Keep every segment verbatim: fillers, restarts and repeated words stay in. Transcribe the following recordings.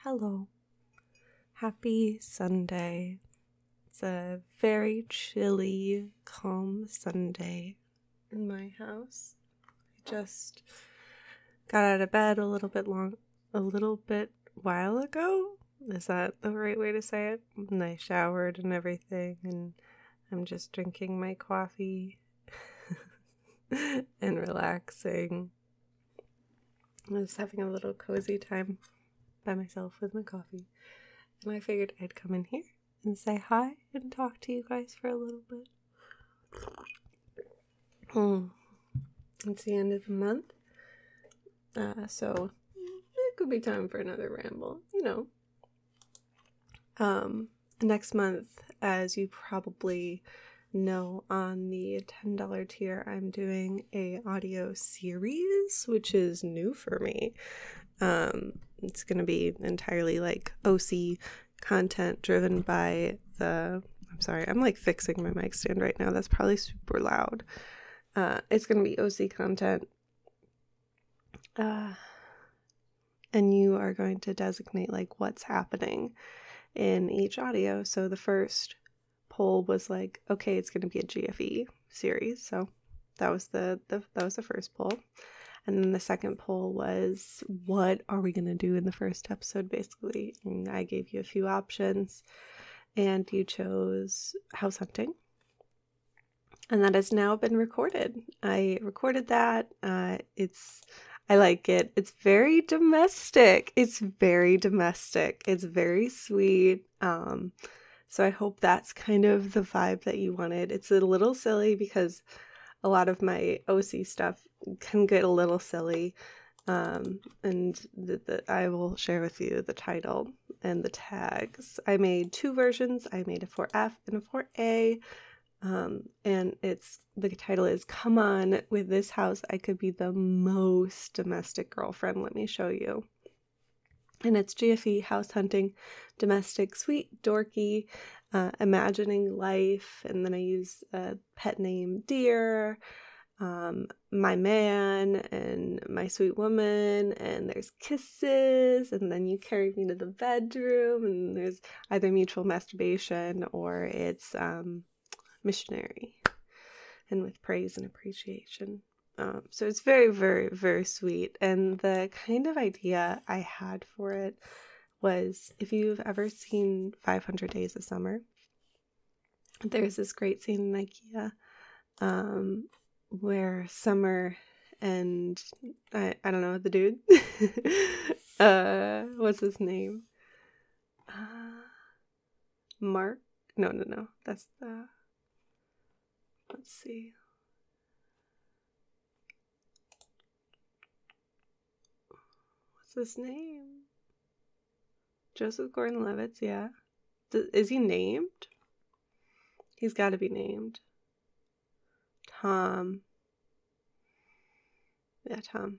Hello. Happy Sunday. It's a very chilly, calm Sunday in my house. I just got out of bed a little bit long, a little bit while ago. Is that the right way to say it? And I showered and everything, and I'm just drinking my coffee and relaxing. I was having a little cozy time by myself with my coffee, and I figured I'd come in here and say hi and talk to you guys for a little bit. Hmm. It's the end of the month, uh, so it could be time for another ramble, you know. Um, next month, as you probably know, on the ten dollars tier, I'm doing a audio series, which is new for me. Um, it's going to be entirely like O C content driven by the, I'm sorry, I'm like fixing my mic stand right now. That's probably super loud. Uh, it's going to be O C content. Uh, and you are going to designate like what's happening in each audio. So the first poll was like, okay, it's going to be a G F E series. So that was the, the that was the first poll. And then the second poll was, what are we going to do in the first episode, basically? And I gave you a few options, and you chose house hunting. And that has now been recorded. I recorded that. Uh, it's, I like it. It's very domestic. It's very domestic. It's very sweet. Um, so I hope that's kind of the vibe that you wanted. It's a little silly because a lot of my O C stuff can get a little silly, um, and the, the, I will share with you the title and the tags. I made two versions. I made a for F and a for A, um, and it's the title is "Come On, with this house, I could be the most domestic girlfriend. Let me show you." And it's G F E, house hunting, domestic, sweet, dorky, uh, imagining life. And then I use a pet name, Deer, um, my man, and my sweet woman. And there's kisses. And then you carry me to the bedroom. And there's either mutual masturbation or it's um, missionary. And with praise and appreciation. Um, so it's very, very, very sweet. And the kind of idea I had for it was, if you've ever seen five hundred Days of Summer, there's this great scene in IKEA um, where Summer and, I, I don't know, the dude, uh, what's his name? Uh, Mark? No, no, no. That's the, let's see. His name? Joseph Gordon-Levitt, yeah. D- is he named? He's got to be named. Tom. Yeah, Tom.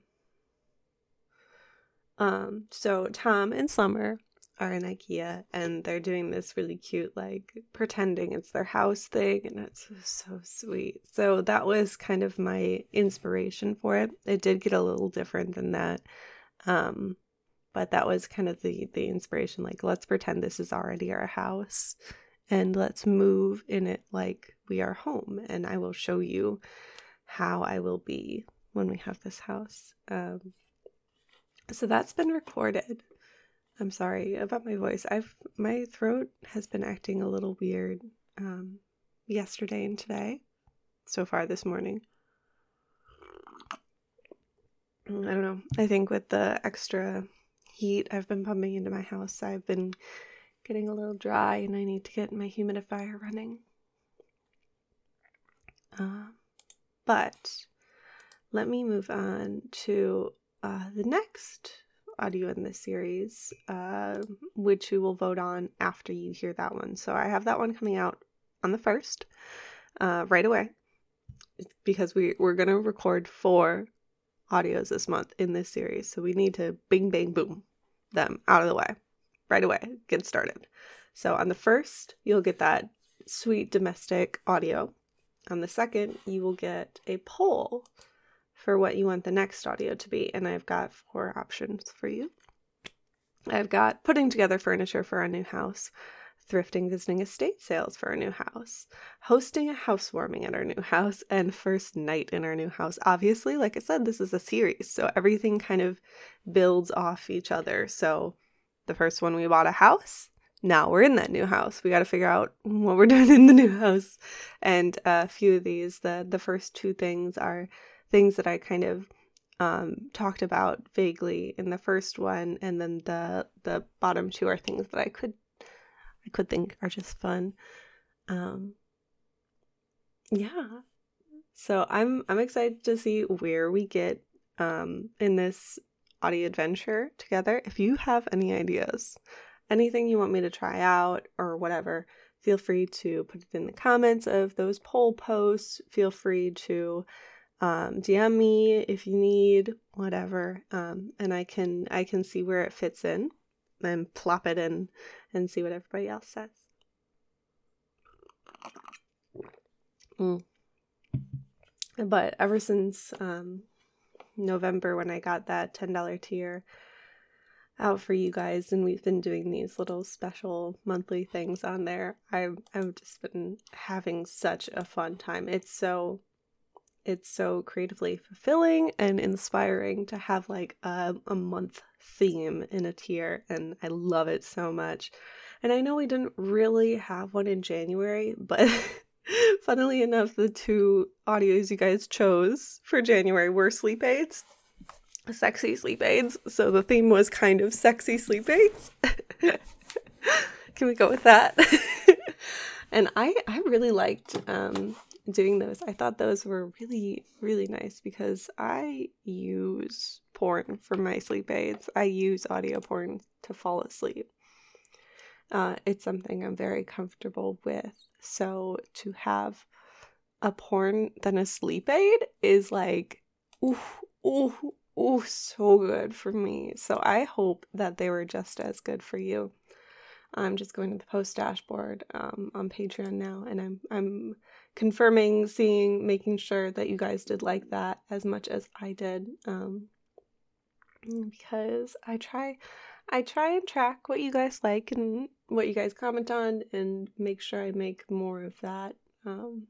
Um, so Tom and Summer are in IKEA, and they're doing this really cute, like, pretending it's their house thing, and it's so sweet. So that was kind of my inspiration for it. It did get a little different than that. Um, but that was kind of the, the inspiration, like, let's pretend this is already our house and let's move in it like we are home. And I will show you how I will be when we have this house. Um, so that's been recorded. I'm sorry about my voice. I've, my throat has been acting a little weird, um, yesterday and today, so far this morning. I don't know. I think with the extra heat I've been pumping into my house, I've been getting a little dry, and I need to get my humidifier running. Uh, but let me move on to uh, the next audio in this series, uh, which we will vote on after you hear that one. So I have that one coming out on the first, uh, right away, because we, we're going to record four audios this month in this series, so we need to bing bang boom them out of the way right away, get started. So on the first, you'll get that sweet domestic audio. On the second, you will get a poll for what you want the next audio to be, and I've got four options for you. I've got putting together furniture for our new house, thrifting, visiting estate sales for our new house, hosting a housewarming at our new house, and first night in our new house. Obviously, like I said, this is a series, so everything kind of builds off each other. So the first one, we bought a house. Now we're in that new house. We got to figure out what we're doing in the new house. And a few of these, the the first two things are things that I kind of um, talked about vaguely in the first one, and then the the bottom two are things that I could I could think are just fun. Um, yeah. So I'm I'm excited to see where we get um, in this audio adventure together. If you have any ideas, anything you want me to try out or whatever, feel free to put it in the comments of those poll posts. Feel free to um, D M me if you need, whatever, um, and I can I can see where it fits in and plop it in and see what everybody else says. Mm. But ever since um, November, when I got that ten dollars tier out for you guys, and we've been doing these little special monthly things on there, I've, I've just been having such a fun time. It's so it's so creatively fulfilling and inspiring to have like a, a month theme in a tier, and I love it so much. And I know we didn't really have one in January, but funnily enough, the two audios you guys chose for January were sleep aids. Sexy sleep aids. So the theme was kind of sexy sleep aids. Can we go with that? And I, I really liked um, doing those. I thought those were really, really nice because I use porn for my sleep aids. I use audio porn to fall asleep. Uh, it's something I'm very comfortable with. So to have a porn than a sleep aid is like, ooh, ooh, ooh, so good for me. So I hope that they were just as good for you. I'm just going to the post dashboard um, on Patreon now, and I'm I'm confirming, seeing, making sure that you guys did like that as much as I did, um, because I try I try and track what you guys like and what you guys comment on, and make sure I make more of that um,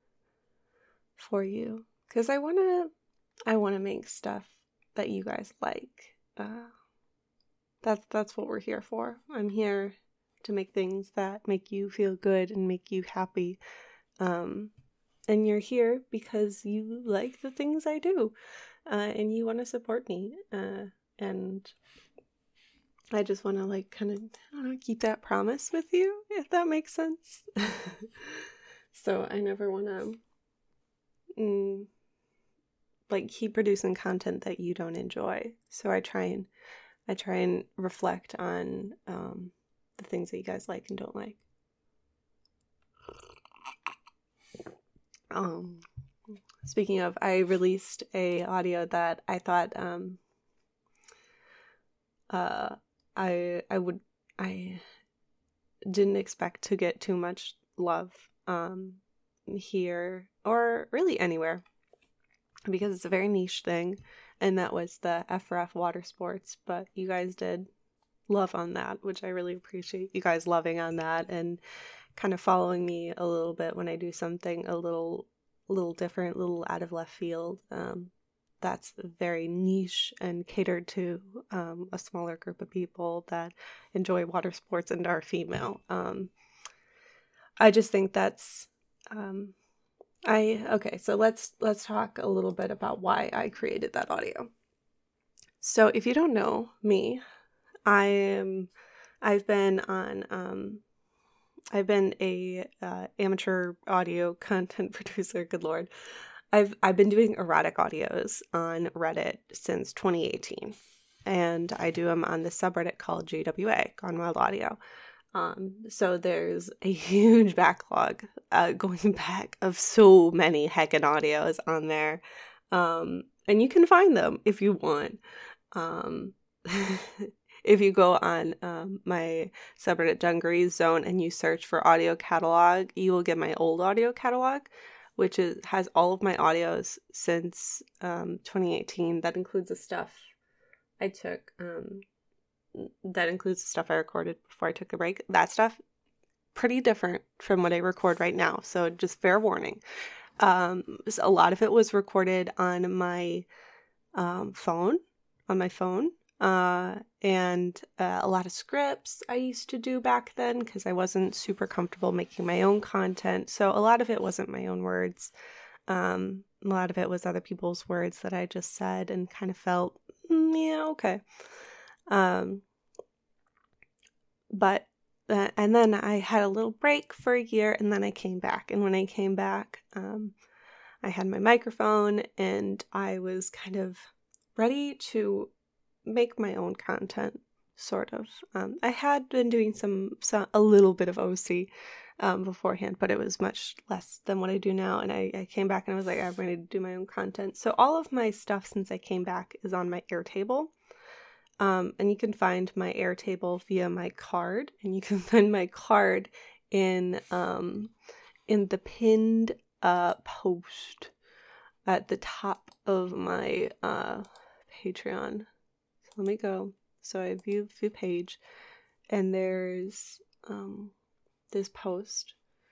for you, because I wanna I wanna make stuff that you guys like. Uh, that's that's what we're here for. I'm here to make things that make you feel good and make you happy. Um, and you're here because you like the things I do, uh, and you want to support me. Uh, and I just want to like kind of, I don't know, keep that promise with you, if that makes sense. So I never want to mm, like keep producing content that you don't enjoy. So I try and I try and reflect on um, the things that you guys like and don't like. Um, speaking of, I released a audio that I thought um, uh, I I would I didn't expect to get too much love um, here or really anywhere, because it's a very niche thing, and that was the F R F water sports. But you guys did love on that, which I really appreciate you guys loving on that and kind of following me a little bit when I do something a little little different, a little out of left field. Um, that's very niche and catered to um, a smaller group of people that enjoy water sports and are female. Um, I just think that's um, I okay. So let's let's talk a little bit about why I created that audio. So if you don't know me, I am I've been on um, I've been a uh, amateur audio content producer. Good Lord. I've I've been doing erotic audios on Reddit since twenty eighteen, and I do them on the subreddit called J W A, Gone Wild Audio. Um, so there's a huge backlog uh, going back of so many heckin' audios on there, um, and you can find them if you want. Um, if you go on um, my subreddit Dungarees Zone and you search for audio catalog, you will get my old audio catalog, which is has all of my audios since um, twenty eighteen. That includes the stuff I took um, that includes the stuff I recorded before I took a break. That stuff, pretty different from what I record right now. So just fair warning. Um, so a lot of it was recorded on my um, phone, on my phone. Uh, and uh, a lot of scripts I used to do back then because I wasn't super comfortable making my own content. So a lot of it wasn't my own words. Um, a lot of it was other people's words that I just said and kind of felt, mm, yeah, okay. Um, but, uh, and then I had a little break for a year and then I came back. And when I came back, um, I had my microphone and I was kind of ready to make my own content, sort of. Um, I had been doing some, some a little bit of O C um, beforehand, but it was much less than what I do now. And I, I came back and I was like, I'm ready to do my own content. So all of my stuff since I came back is on my Airtable. Um, and you can find my Airtable via my card, and you can find my card in um, in the pinned uh, post at the top of my uh, Patreon. Let me go. So I view view page, and there's um, this post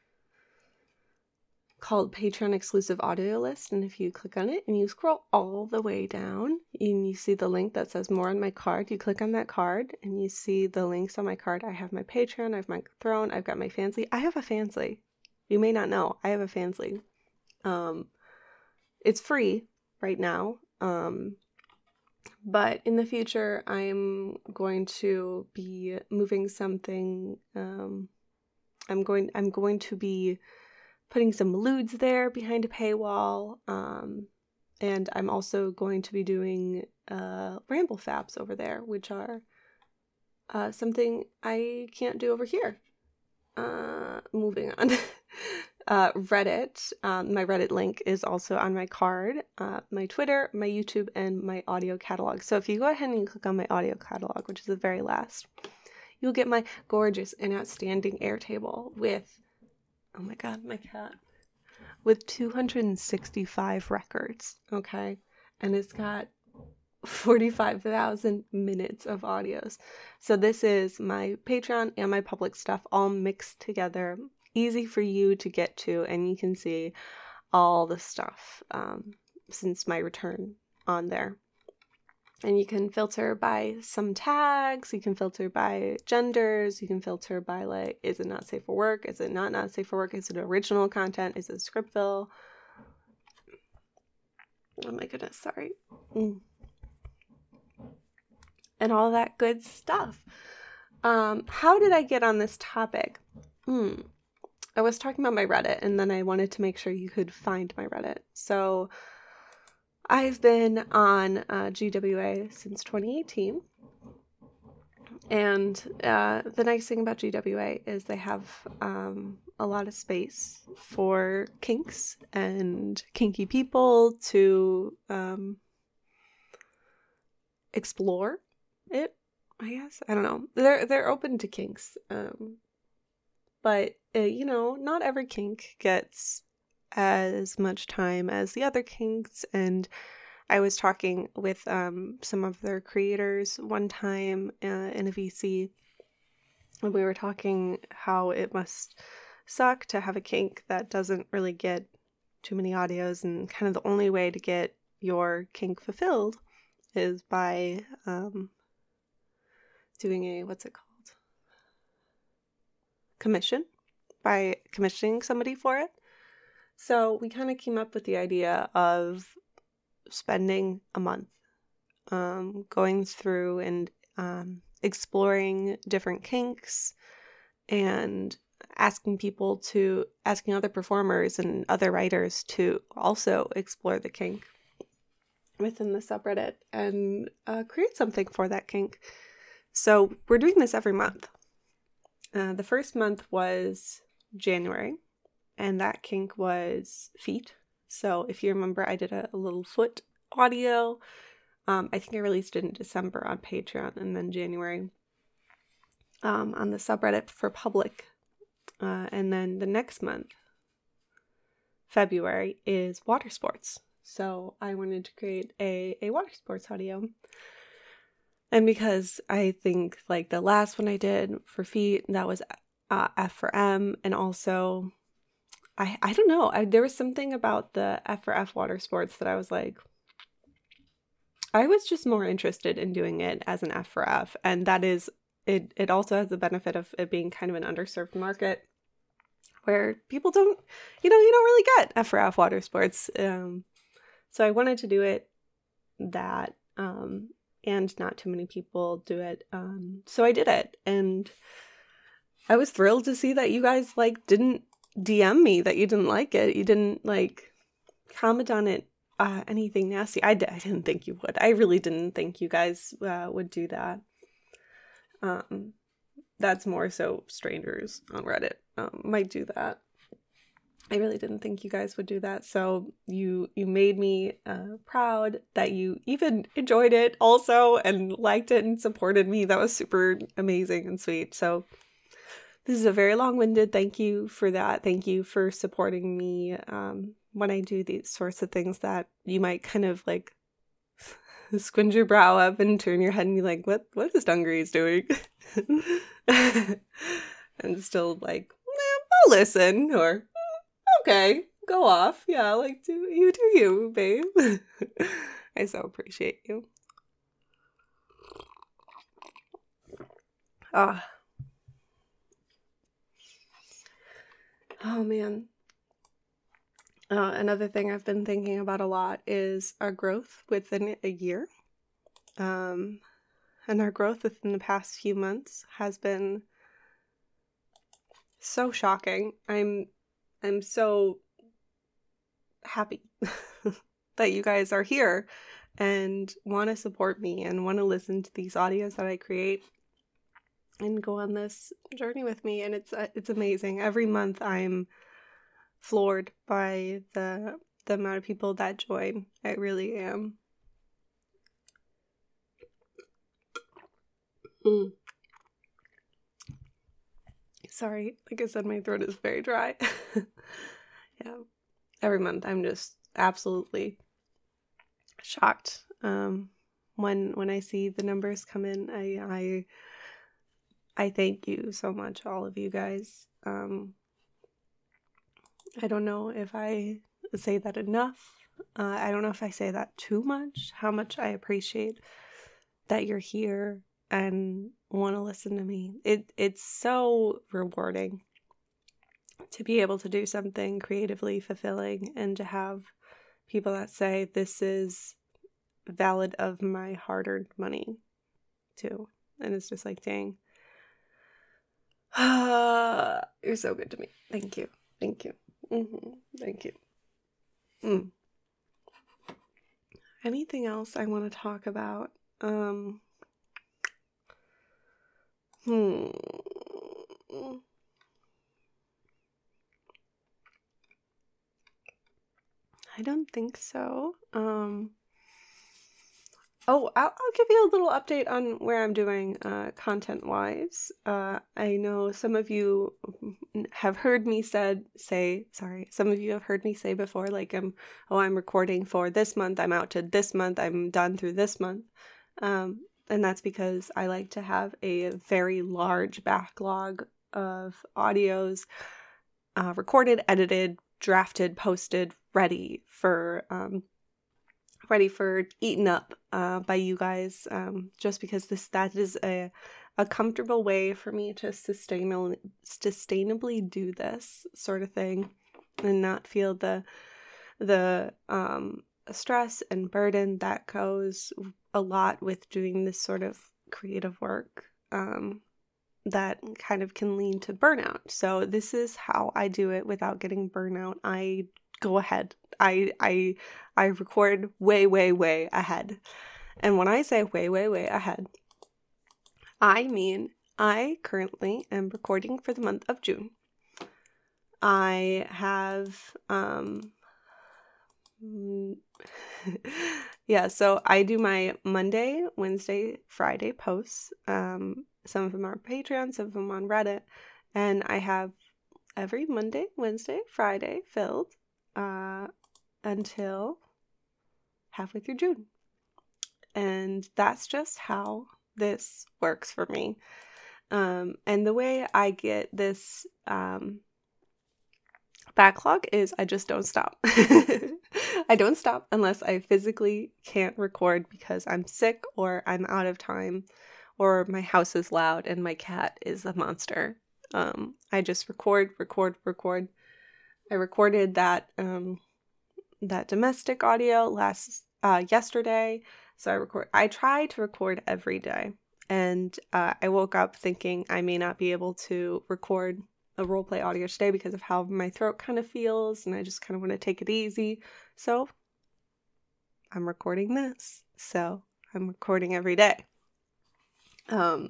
called Patreon exclusive audio list. And if you click on it and you scroll all the way down, and you see the link that says more on my card, you click on that card and you see the links on my card. I have my Patreon, I have my Throne, I've got my Fansly. I have a Fansly. You may not know, I have a Fansly. Um, it's free right now. Um, But in the future, I'm going to be moving something. Um, I'm going. I'm going to be putting some lewds there behind a paywall, um, and I'm also going to be doing uh, ramble fabs over there, which are uh, something I can't do over here. Uh, moving on. Uh, Reddit, um, my Reddit link is also on my card, uh, my Twitter, my YouTube, and my audio catalog. So if you go ahead and you click on my audio catalog, which is the very last, you'll get my gorgeous and outstanding Airtable with, oh my god, my cat, with two hundred sixty-five records, okay? And it's got forty-five thousand minutes of audios. So this is my Patreon and my public stuff all mixed together. Easy for you to get to, and you can see all the stuff um, since my return on there. And you can filter by some tags, you can filter by genders, you can filter by, like, is it not safe for work, is it not not safe for work, is it original content, is it scriptville? Oh my goodness, sorry. Mm. And all that good stuff. Um, how did I get on this topic? Hmm. I was talking about my Reddit, and then I wanted to make sure you could find my Reddit. So I've been on uh, G W A since twenty eighteen. And uh, the nice thing about G W A is they have um, a lot of space for kinks and kinky people to um, explore it, I guess. I don't know. They're, they're open to kinks. Um, but, uh, you know, not every kink gets as much time as the other kinks. And I was talking with um, some of their creators one time uh, in a V C, and we were talking how it must suck to have a kink that doesn't really get too many audios, and kind of the only way to get your kink fulfilled is by um, doing a, what's it called? Commission, by commissioning somebody for it. So we kind of came up with the idea of spending a month um, going through and um, exploring different kinks and asking people to, asking other performers and other writers to also explore the kink within the subreddit and uh, create something for that kink. So we're doing this every month. Uh, the first month was January, and that kink was feet. So if you remember, I did a, a little foot audio. Um, I think I released it in December on Patreon, and then January um, on the subreddit for public. Uh, and then the next month, February, is water sports. So I wanted to create a, a water sports audio. And because I think like the last one I did for feet, that was uh, F for M, and also I I don't know, I, there was something about the F for F water sports that I was like, I was just more interested in doing it as an F for F, and that is it. It also has the benefit of it being kind of an underserved market where people don't, you know, you don't really get F for F water sports. Um, so I wanted to do it that, um, and not too many people do it. Um, so I did it, and I was thrilled to see that you guys like didn't D M me that you didn't like it. You didn't like comment on it, uh, anything nasty. I, d- I didn't think you would. I really didn't think you guys uh, would do that. Um, that's more so strangers on Reddit um, might do that. I really didn't think you guys would do that. So you you made me uh, proud that you even enjoyed it also and liked it and supported me. That was super amazing and sweet. So this is a very long-winded thank you for that. Thank you for supporting me um, when I do these sorts of things that you might kind of like squint your brow up and turn your head and be like, what, what is Dungarees doing? And still like, eh, I'll listen, or okay, go off. Yeah, like, do you do you, babe. I so appreciate you. Ah. Oh, man. Uh, another thing I've been thinking about a lot is our growth within a year. Um, and our growth within the past few months has been so shocking. I'm, I'm so happy that you guys are here and want to support me and want to listen to these audios that I create and go on this journey with me. And it's uh, it's amazing. Every month I'm floored by the the amount of people that join. I really am. Mm. Sorry, like I said, my throat is very dry. Yeah, every month I'm just absolutely shocked um, when when I see the numbers come in. I I I thank you so much, all of you guys. Um, I don't know if I say that enough. Uh, I don't know if I say that too much, how much I appreciate that you're here and want to listen to me. It It's so rewarding to be able to do something creatively fulfilling and to have people that say this is valid of my hard-earned money too. And it's just like, dang. You're so good to me. Thank you. Thank you. Mm-hmm. Thank you. Mm. Anything else I want to talk about? Um, hmm. I don't think so. Um, oh, I'll, I'll give you a little update on where I'm doing uh, content-wise. Uh, I know some of you have heard me said say, sorry, some of you have heard me say before, like, I'm, oh, I'm recording for this month, I'm out to this month, I'm done through this month. Um, and that's because I like to have a very large backlog of audios uh, recorded, edited, drafted, posted, ready for um, ready for eaten up uh, by you guys. Um, just because this that is a a comfortable way for me to sustainably sustainably do this sort of thing, and not feel the the um, stress and burden that goes a lot with doing this sort of creative work. Um, that kind of can lead to burnout. So this is how I do it without getting burnout. I go ahead. I I I record way, way, way ahead. And when I say way, way, way ahead, I mean I currently am recording for the month of June. I have um yeah, so I do my Monday, Wednesday, Friday posts. Um Some of them are Patreon, some of them on Reddit. And I have every Monday, Wednesday, Friday filled uh, until halfway through June. And that's just how this works for me. Um, and the way I get this um, backlog is I just don't stop. I don't stop unless I physically can't record because I'm sick or I'm out of time or my house is loud and my cat is a monster. Um, I just record, record, record. I recorded that um, that domestic audio last uh, yesterday. So I record. I try to record every day. And uh, I woke up thinking I may not be able to record a roleplay audio today because of how my throat kind of feels, and I just kind of want to take it easy. So I'm recording this. So I'm recording every day. Um,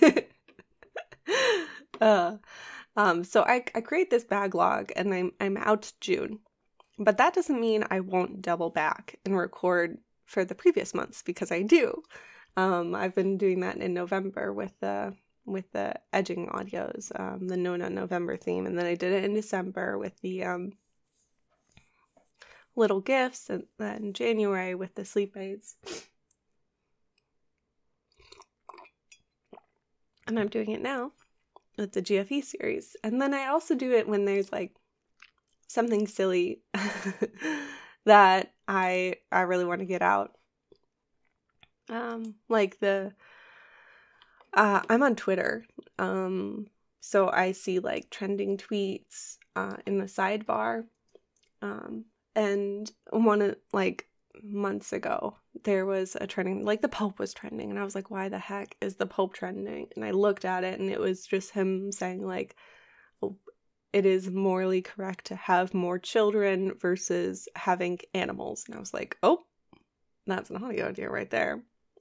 uh, um, so I, I create this backlog, and I'm I'm out June, but that doesn't mean I won't double back and record for the previous months because I do. Um, I've been doing that in November with the with the edging audios, um, the Nona November theme, and then I did it in December with the um, little gifts, and then January with the sleep aids. And I'm doing it now with the G F E series, and then I also do it when there's like something silly that I I really want to get out. Um, like the, uh, I'm on Twitter, um, so I see, like, trending tweets, uh, in the sidebar, um, and one, of, like, months ago, there was a trending, like, the Pope was trending, and I was like, why the heck is the Pope trending? And I looked at it, and it was just him saying, like, oh, it is morally correct to have more children versus having animals, and I was like, oh, that's an audio idea right there.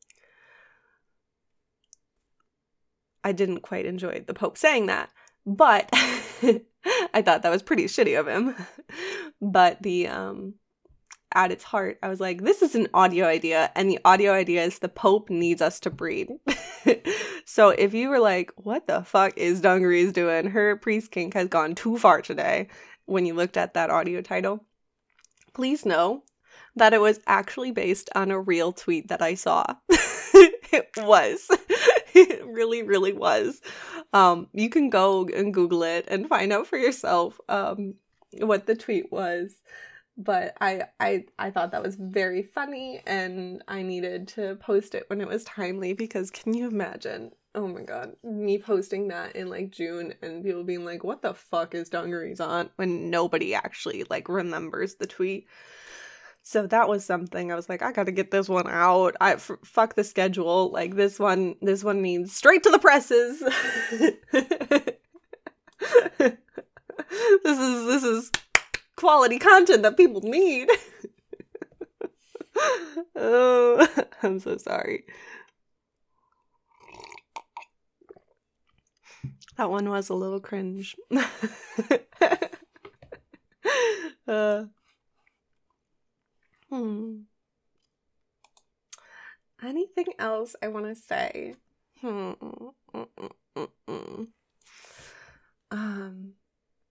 I didn't quite enjoy the Pope saying that, but I thought that was pretty shitty of him. But the um, at its heart, I was like, this is an audio idea, and the audio idea is the Pope needs us to breed. So if you were like, what the fuck is Dungarees doing? Her priest kink has gone too far today, when you looked at that audio title, please know that it was actually based on a real tweet that I saw. It was. It really, really was. Um, you can go and Google it and find out for yourself um, what the tweet was. But I, I, I thought that was very funny, and I needed to post it when it was timely, because can you imagine? Oh my god, me posting that in like June and people being like, what the fuck is Dungarees on? When nobody actually like remembers the tweet. So that was something I was like, I gotta get this one out. I f- fuck the schedule. Like this one, this one needs straight to the presses. This is this is quality content that people need. Oh, I'm so sorry. That one was a little cringe. uh. Hmm. Anything else I want to say? Hmm. Mm-mm-mm-mm. Um.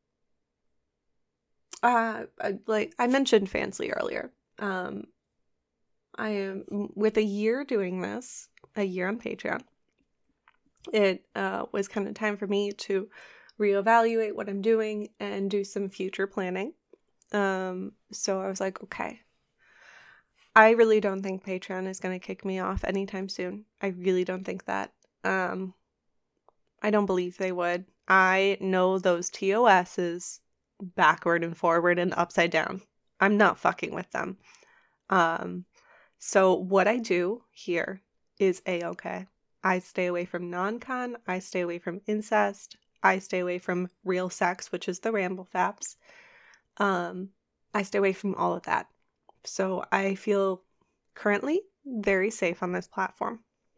Uh, like I mentioned Fansly earlier. Um, I am with a year doing this, a year on Patreon. It uh was kind of time for me to reevaluate what I'm doing and do some future planning. Um, so I was like, okay. I really don't think Patreon is going to kick me off anytime soon. I really don't think that. Um, I don't believe they would. I know those T O Ss backward and forward and upside down. I'm not fucking with them. Um, so what I do here is A-okay. I stay away from non-con. I stay away from incest. I stay away from real sex, which is the ramble faps. Um, I stay away from all of that. So I feel currently very safe on this platform.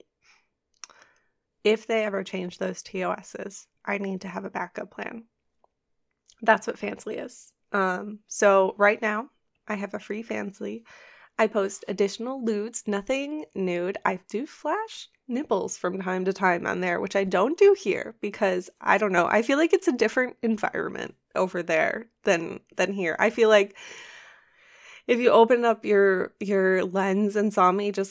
If they ever change those T O Ss, I need to have a backup plan. That's what Fansly is. Um, so right now, I have a free Fansly. I post additional lewds, nothing nude. I do flash nipples from time to time on there, which I don't do here because, I don't know, I feel like it's a different environment over there than than here. I feel like if you open up your your lens and saw me just like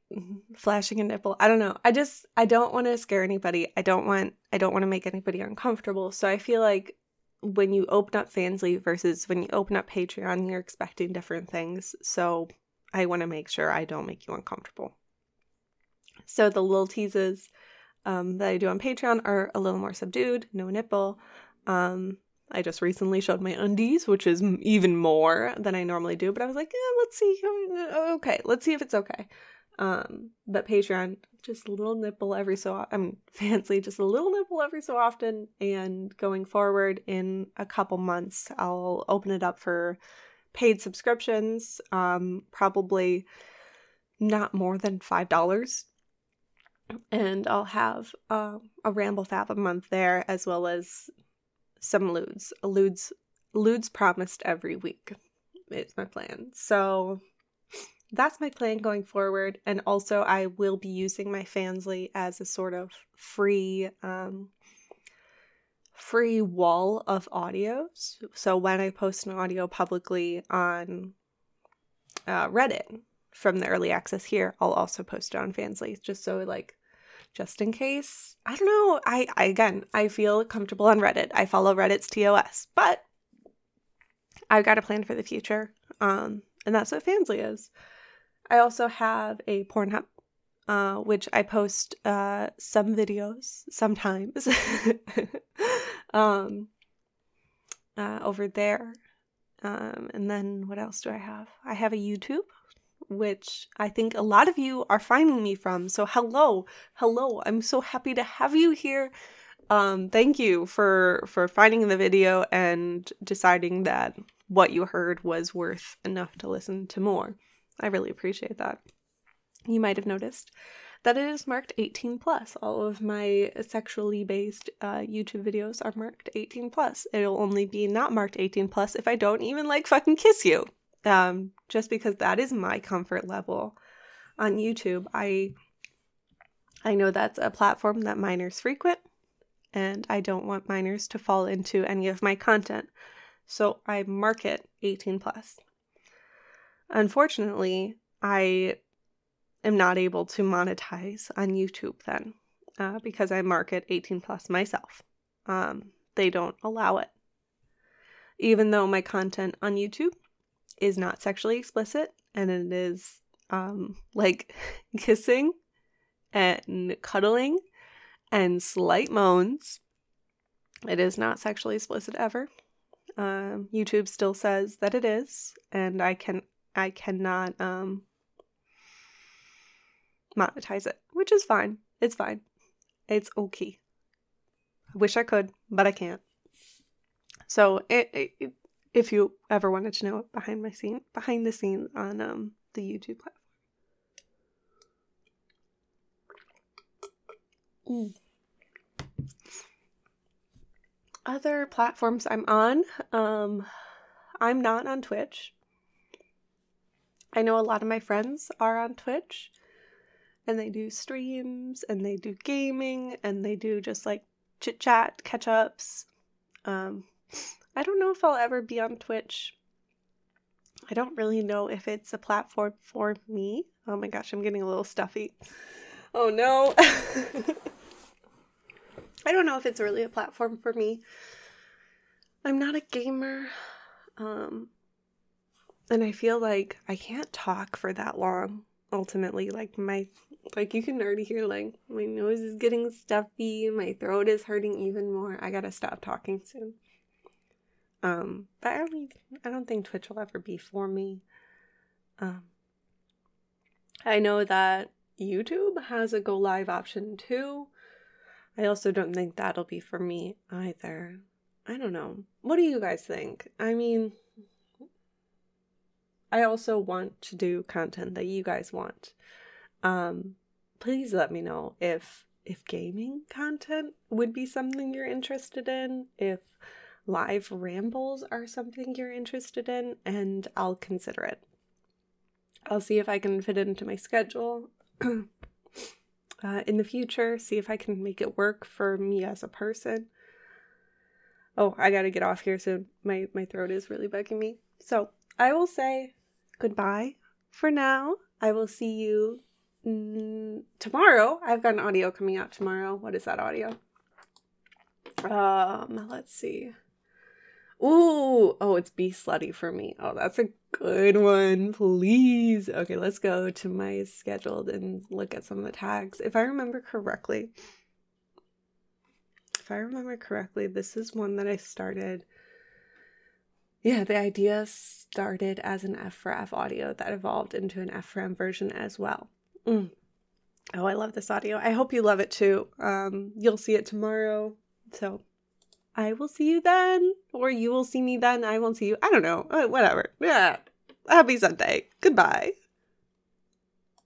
flashing a nipple. I don't know. I just, I don't want to scare anybody. I don't want, I don't want to make anybody uncomfortable. So I feel like when you open up Fansly versus when you open up Patreon, you're expecting different things. So I want to make sure I don't make you uncomfortable. So the little teases um, that I do on Patreon are a little more subdued, no nipple. Um, I just recently showed my undies, which is even more than I normally do. But I was like, yeah, let's see. Okay, let's see if it's okay. Um, but Patreon, just a little nipple every so often. I mean, Fansly, just a little nipple every so often. And going forward in a couple months, I'll open it up for paid subscriptions. Um, probably not more than five dollars. And I'll have uh, a Ramble Fab a month there, as well as some lewds. Lewds, lewds promised every week. It's my plan. So that's my plan going forward. And also I will be using my Fansly as a sort of free um, free wall of audios. So when I post an audio publicly on uh, Reddit from the early access here, I'll also post it on Fansly, just so like, just in case. I don't know. I, I again, I feel comfortable on Reddit. I follow Reddit's T O S, but I've got a plan for the future. Um, and that's what Fansly is. I also have a Pornhub, uh, which I post uh, some videos sometimes um, uh, over there. Um, and then what else do I have? I have a YouTube, which I think a lot of you are finding me from. So hello, hello. I'm so happy to have you here. Um, thank you for, for finding the video and deciding that what you heard was worth enough to listen to more. I really appreciate that. You might have noticed that it is marked eighteen plus. All of my sexually based uh, YouTube videos are marked eighteen plus. It'll only be not marked eighteen plus if I don't even like fucking kiss you. Um, just because that is my comfort level on YouTube. I I know that's a platform that minors frequent, and I don't want minors to fall into any of my content. So I mark it eighteen plus. Unfortunately, I am not able to monetize on YouTube then, uh, because I mark it eighteen plus myself. Um, they don't allow it. Even though my content on YouTube is not sexually explicit, and it is um, like kissing and cuddling and slight moans, it is not sexually explicit ever. Um, YouTube still says that it is, and I can I cannot um, monetize it, which is fine. It's fine. It's okay. I wish I could, but I can't. So it, it, if you ever wanted to know behind my scene, behind the scenes on um, the YouTube platform. Mm. Other platforms I'm on, um, I'm not on Twitch. I know a lot of my friends are on Twitch, and they do streams, and they do gaming, and they do just like chit chat, catch ups. Um, I don't know if I'll ever be on Twitch. I don't really know if it's a platform for me. Oh my gosh, I'm getting a little stuffy. Oh no. I don't know if it's really a platform for me. I'm not a gamer. Um, and I feel like I can't talk for that long, ultimately. Like, my, like, you can already hear, like, my nose is getting stuffy, my throat is hurting even more. I gotta stop talking soon. Um, but I don't, I don't think Twitch will ever be for me. Um, I know that YouTube has a go live option too. I also don't think that'll be for me either. I don't know. What do you guys think? I mean, I also want to do content that you guys want. Um, please let me know if if gaming content would be something you're interested in, if live rambles are something you're interested in, and I'll consider it. I'll see if I can fit it into my schedule uh, in the future, see if I can make it work for me as a person. Oh, I gotta get off here soon. My, my throat is really bugging me. So I will say goodbye for now. I will see you mm, tomorrow, I've got an audio coming out tomorrow. What is that audio? Um, let's see. Ooh, oh, it's Be Slutty for Me. Oh, that's a good one. Please. Okay, let's go to my scheduled and look at some of the tags. If I remember correctly, if I remember correctly, this is one that I started. Yeah, the idea started as an F for F audio that evolved into an F for M version as well. Mm. Oh, I love this audio. I hope you love it too. Um, you'll see it tomorrow. So I will see you then, or you will see me then. I won't see you. I don't know. Uh, whatever. Yeah. Happy Sunday. Goodbye.